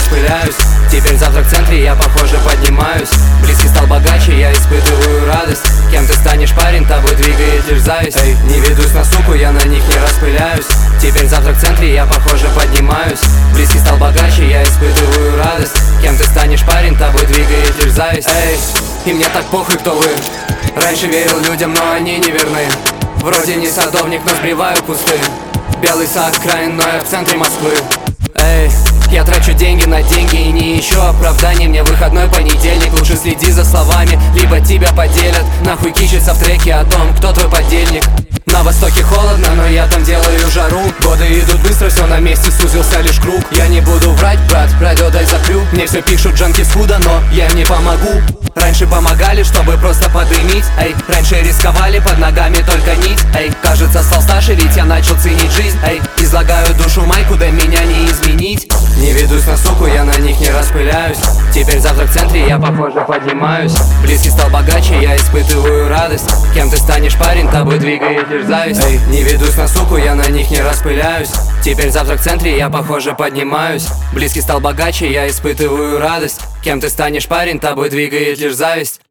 распыляюсь. Теперь завтра в центре, я, похоже, поднимаюсь. Близкий стал богаче, я испытываю радость. Кем ты станешь, парень, тобой двигает лишь зависть. Эй, не ведусь на суку, я на них не распыляюсь. Теперь завтра в центре, я, похоже, поднимаюсь. Близкий стал богаче, я испытываю радость. Кем ты станешь, парень, тобой двигает лишь зависть. Эй, и мне так похуй, кто вы. Раньше верил людям, но они не верны. Вроде не садовник, но сбриваю кусты. Белый сад, край, но я в центре Москвы. Эй, я трачу деньги на деньги и не ищу оправданий. Мне выходной понедельник, лучше следи за словами, либо тебя поделят. Нахуй кичится в треке о том, кто твой подельник. На востоке холодно, но я там делаю жару. Годы идут быстро, все на месте, сузился лишь круг. Я не буду врать, брат, радио дай закрю. Мне все пишут джанки схудо, но я им не помогу. Раньше помогали, чтобы просто подымить. Эй, раньше рисковали, под ногами только нить. Эй, кажется, стал старше, ведь я начал ценить жизнь. Эй, излагаю душу майку, да меня не изменить. Не ведусь на суку, я на них не распыляюсь. Теперь завтра в центре, я, похоже, поднимаюсь. Близкий стал богаче, я испытываю радость. Кем ты станешь, парень, тобой двигает лишь зависть. Эй, не ведусь на суку, я на них не распыляюсь. Теперь завтра в центре, я, похоже, поднимаюсь. Близкий стал богаче, я испытываю радость. Кем ты станешь, парень, тобой двигает лишь зависть.